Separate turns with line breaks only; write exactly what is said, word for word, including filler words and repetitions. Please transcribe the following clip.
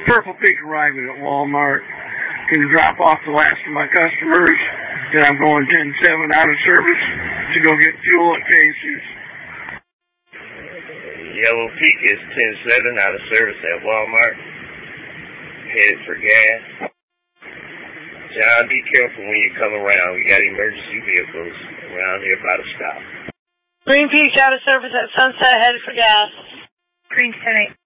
Purple Peak arriving at Walmart. Can drop off the last of my customers. Then I'm going ten seven out of service to go get fuel at Casey's.
Yellow Peak is ten seven out of service at Walmart. Headed for gas. John, be careful when you come around. We got emergency vehicles around here by the stop.
Green Peak out of service at Sunset, headed for gas.
Green ten eight.